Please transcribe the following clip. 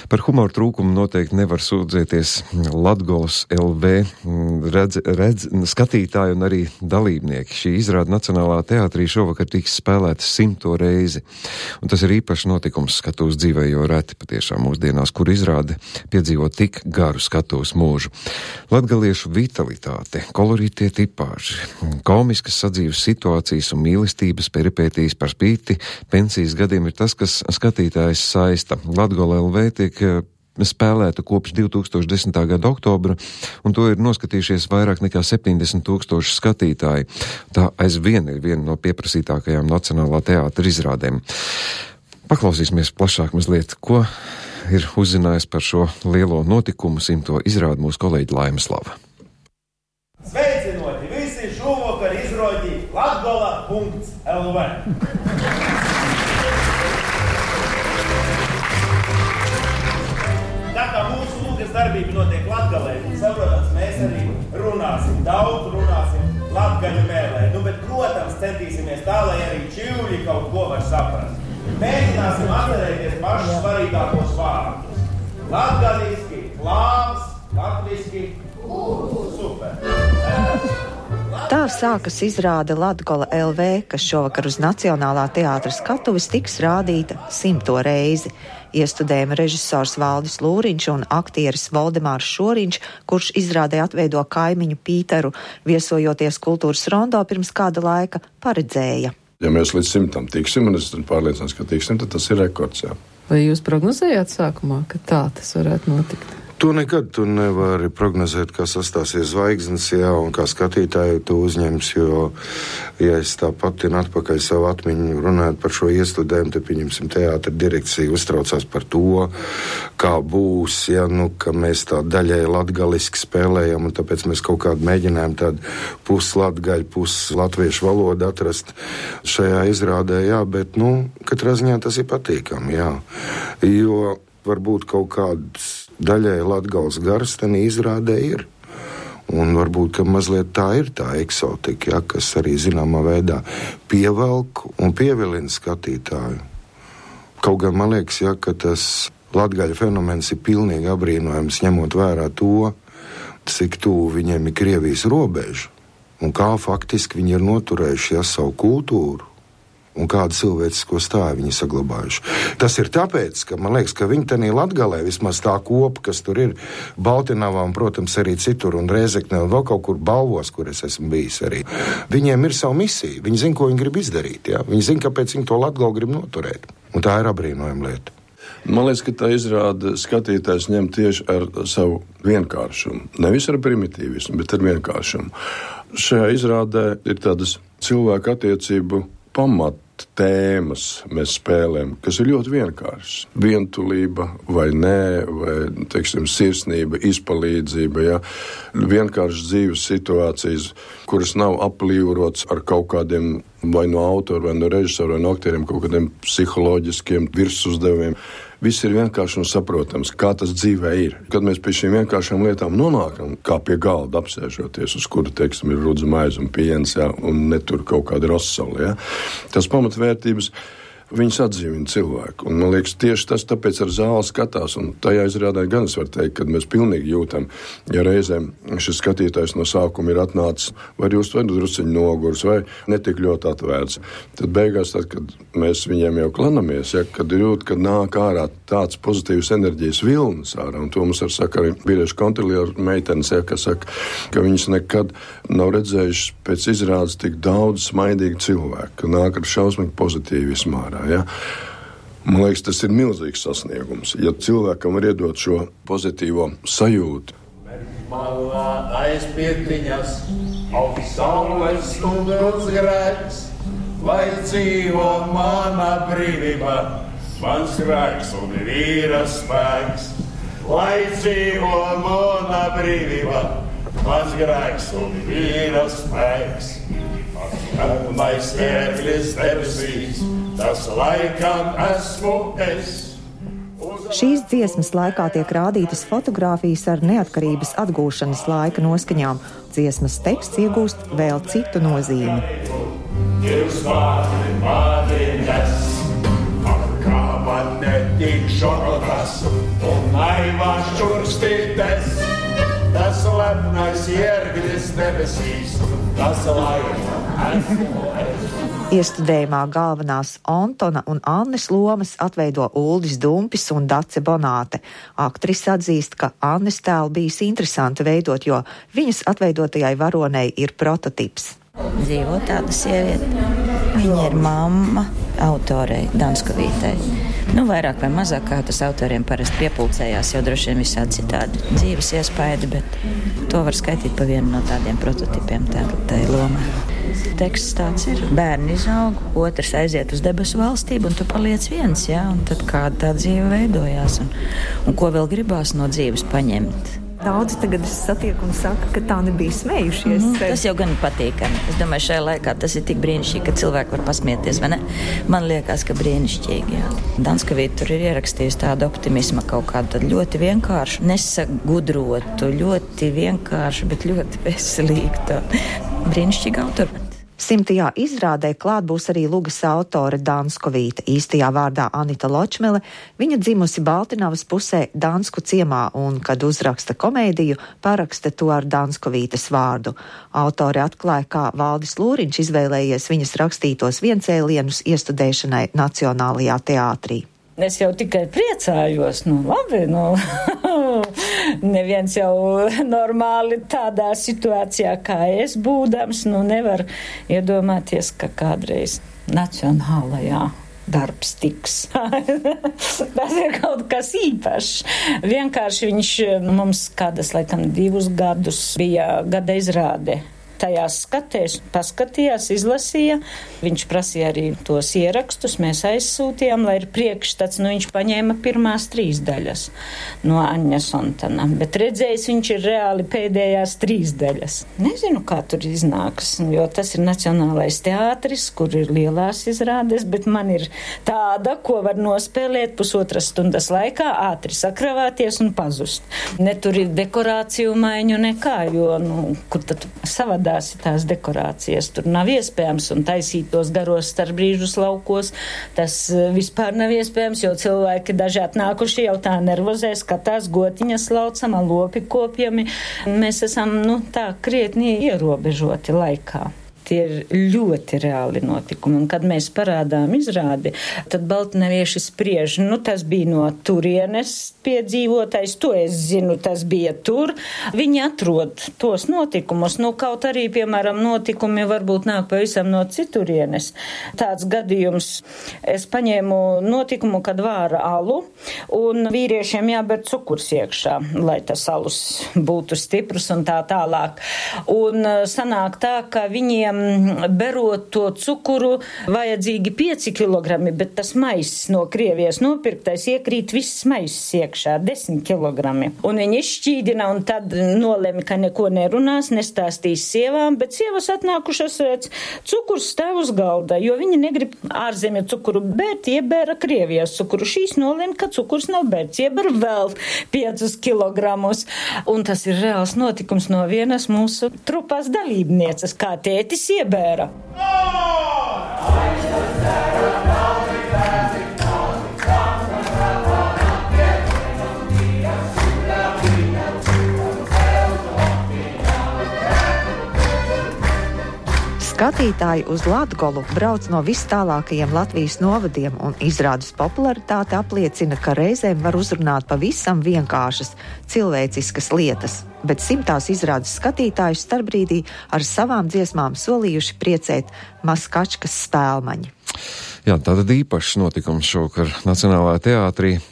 Par humoru trūkumu noteikti nevar sūdzēties Latgolas LV skatītāji un arī dalībnieki. Šī izrāde Nacionālā teātrī šovakar tiks spēlēta 100. reizi. Un tas ir īpašs notikums skatuves dzīvē, jo reti patiešām mūsdienās, kur izrāde piedzīvo tik garu skatuves mūžu. Latgaliešu vitalitāte, kolorītie tipāži, komiskas sadzīves situācijas un mīlestības peripētīs par spīti pensijas gadiem ir tas, kas skatītājs saista. Latgola LV tiek spēlēta kopš 2010. gada oktobra, un to ir noskatījušies vairāk nekā 70,000 skatītāji. Tā aizvien ir viena no pieprasītākajām Nacionālā teātra izrādēm. Paklausīsimies plašāk mazliet, ko ir uzzinājis par šo lielo notikumu 100. izrādi mūsu kolēģi Laimeslava. Sveicinoti visi šovakar izrādi Latgola.lv. Tā kā mūsu lūgas darbība notiek Latgalē, saprotams, mēs arī runāsim daudz, latgaļu mēlē. Bet, protams, centīsimies tā, lai arī čivļi kaut ko var saprast. Mēģināsim atcerēties pašus svarīgākos vārdus. Latgaliski, klāvs, latviski, super. Tā sākas izrāde Latgola LV, kas šovakar uz Nacionālā teātra skatuves tiks rādīta 100. reizi. Iestudējuma režisors Valdis Lūriņš un aktieris Voldemārs Šoriņš, kurš izrādē atveido kaimiņu Pīteru, viesojoties Kultūras Rondo pirms kāda laika, paredzēja. Ja mēs līdz 100 tiksim, un es pārliecināts, ka tiksim, tad tas ir rekords, jā. Vai jūs prognozējāt sākumā, ka tā tas varētu notikt? To nekad tu nevari prognozēt, kā sastāsies zvaigznes, jā, un kā skatītāji to uzņems, jo, ja es tā patinu atpakaļ savu atmiņu runājot par šo iestudējumu, tad, pieņemsim, teātra direkcija uztraucās par to, kā būs, ja, ka mēs tā daļai latgaliski spēlējam, un tāpēc mēs kaut kādu mēģinājām tādu puslatgaļu, puslatviešu valodu atrast šajā izrādē, jā, bet, katrā ziņā tas ir patīkami, jā, jo varbūt kaut kāds daļai Latgales gars tenī izrādē ir. Un varbūt, ka mazliet tā ir tā eksotika, ja, kas arī zināmā veidā pievelk un pievilina skatītāju. Kaut gan man liekas, ja, ka tas latgaļu fenomens ir pilnīgi abrīnojams, ņemot vērā to, cik tuvu viņiem ir Krievijas robeža un kā faktiski viņi ir noturējuši savu kultūru. Un kādu cilvēcisko stāju viņi saglabājuši. Tas ir tāpēc, ka man liekas, ka viņi tenī Latgalē, vismaz tā kopa, kas tur ir Baltinavā un, protams, arī citur un Rēzeknē un vēl kaut kur Balvos, kur es esmu bijis arī. Viņiem ir savu misiju. Viņi zina, ko viņi grib izdarīt. Ja? Viņi zina, kāpēc viņi to Latgalu grib noturēt. Un tā ir abrīnojama lieta. Man liekas, ka tā izrāda skatītājs ņem tieši ar savu vienkāršumu. Nevis ar primitīvismu, bet ar vienkāršumu. Šajā izrādē ir tādas cilvēku attiecību tēmas mēs spēlējam, kas ir ļoti vienkāršas. Vientulība vai nē, vai, teiksim, sirsnība, izpalīdzība, ja? Vienkāršas dzīves situācijas, kuras nav aplīvurots ar kaut kādiem vai no autora, vai no režisora, vai no aktieriem, kaut kādiem psiholoģiskiem virsuzdevumiem. Viss ir vienkārši un saprotams, kā tas dzīvē ir. Kad mēs pie šīm vienkāršām lietām nonākam, kā pie galda apsēžoties, uz kura, teiksim, ir rudzu maize un piens, ja, un netur kaut kāda rosoli, ja. Tas pamatvērtības, viņas atdzīvina cilvēku. Un man liekas, tieši tas tāpēc ar zāli skatās, un tajā izrādē gan es varu teikt, kad mēs pilnīgi jūtam, ja reizēm šis skatītājs no sākuma ir atnācis, vai jūs vai drusciņi nogurs, vai netik ļoti atvērts. Tad beigās, tad, kad mēs viņiem jau klanamies, ja, kad jūt, kad nāk ārā tāds pozitīvs enerģijas vilnis ārā, un to mums ar saka arī vīriešu kontrolieru meitenes, ja, kas saka, ka viņas nekad nav redzējušas pēc izrādes tik daudz smaidīgu cilvēku, ka nāk ar šausmīgu pozitīvismu ārā. Ja? Man liekas, tas ir milzīgs sasniegums. Ja cilvēkam var iedot šo pozitīvo sajūtu. Malā aiz pirtiņas, augst saules stundros grēks, lai dzīvo mana brīvība, mans grēks un vīra spēks. Lai dzīvo mana brīvība, mans grēks un vīra spēks. Pirmais ērglis debesīs, tas laikam esmu es. Šīs dziesmas laikā tiek rādītas fotogrāfijas ar neatkarības atgūšanas laika noskaņām. Dziesmas teksts iegūst vēl citu nozīmi. Jūs mani nes, kā man netikš šokotas un naivās čurstītes. Tas lepnais ierglis debesīs, tas laima esmu es. Iestudējumā galvenās Antona un Annes lomas atveido Uldis Dumpis un Dace Bonāte. Aktrise atzīst, ka Annes tēlu bijis interesanti veidot, jo viņas atveidotajai varonei ir prototips. Dzīvo tāda sieviete. Viņa ir mamma autorei Danskovītei. Vairāk vai mazāk kā tas autoriem parasti piepulcējās, jo droši vien visādi citādi dzīves iespaidi, bet to var skaitīt pa vienu no tādiem prototipiem tai lomai. Teksts tāds ir: bērni izaug, otrs aiziet uz debesu valstību, un tu paliec viens, jā, un tad kāda tā dzīve veidojās, un ko vēl gribās no dzīves paņemt. Daudzi tagad satiek un saka, ka tā nebija smējušies. Tas jau gan patīkami. Es domāju, šajā laikā tas ir tik brīnišķīgi, ka cilvēki var pasmieties, vai ne? Man liekas, ka brīnišķīgi, jā. Danskovīte tur ir ierakstījusi tādu optimismu, kaut kādu tad ļoti vienkāršu, nesagudrotu, ļoti vienkāršu, bet ļoti veselīgu. Brīnišķīgi autori. 100. izrādē klāt būs arī lugas autore Danskovīte, īstajā vārdā Anita Ločmele. Viņa dzimusi Baltinavas pusē Dansku ciemā un, kad uzraksta komēdiju, paraksta to ar Danskovītes vārdu. Autore atklāja, kā Valdis Lūriņš izvēlējies viņas rakstītos viencēlienus iestudēšanai Nacionālajā teātrī. Es jau tikai priecājos, labi, neviens jau normāli tādā situācijā, kā es būdams, nevar iedomāties, ka kādreiz Nacionālajā darbs tiks. Tas ir kaut kas īpašs. Vienkārši viņš mums kādas, laikam, 2 gadus bija gada izrāde. Tajās skatēs, paskatījās, izlasīja. Viņš prasīja arī tos ierakstus, mēs aizsūtījām, lai ir priekšstats. Viņš paņēma pirmās 3 daļas no Aņas Ontana, bet redzējis viņš ir reāli pēdējās 3 daļas. Nezinu, kā tur iznāks, jo tas ir Nacionālais teātris, kur ir lielās izrādes, bet man ir tāda, ko var nospēlēt 1,5 stundas laikā, ātri sakravāties un pazust. Ne tur ir dekorāciju maiņu nekā, jo, kur tad savādāk tās dekorācijas. Tur nav iespējams un taisīt tos garos starpbrīžus laukos. Tas vispār nav iespējams, jo cilvēki daži atnākuši jau tā nervozē, skatās gotiņas laucama, lopi kopjami. Mēs esam, tā krietni ierobežoti laikā. Tie ir ļoti reāli notikumi. Un, kad mēs parādām izrādi, tad baltnevieši spriež, tas bija no turienes piedzīvotais, to es zinu, tas bija tur. Viņi atrod tos notikumus, kaut arī, piemēram, notikumi varbūt nāk pavisam no citurienes. Tāds gadījums, es paņēmu notikumu, kad vāra alu, un vīriešiem jāber cukurs iekšā, lai tas alus būtu stiprs un tā tālāk. Un sanāk tā, ka viņiem berot to cukuru vajadzīgi 5 kilogrami, bet tas maiss no Krievijas nopirktais iekrīt viss maiss iekšā, 10 kilogrami. Un viņi izšķīdina un tad nolēma, ka neko nerunās, nestāstīs sievām, bet sievas atnākušas redz, cukurs stāv uz galda, jo viņi negrib ārzemju cukuru bērt, iebēra Krievijas cukuru. Šīs nolēma, ka cukurs nav bērts, ieber vēl 5 kilogramus. Un tas ir reāls notikums no vienas mūsu trupas dalībnieces, kā tētis iebēra. Skatītāji uz Latgolu brauc no vistālākajiem Latvijas novadiem, un izrādes popularitāte apliecina, ka reizēm var uzrunāt pavisam vienkāršas, cilvēciskas lietas, bet 100. izrādes skatītājus starpbrīdī ar savām dziesmām solījuši priecēt Maskačkas spēlmaņi. Jā, tātad īpašs notikums šovakar Nacionālajā teātrī.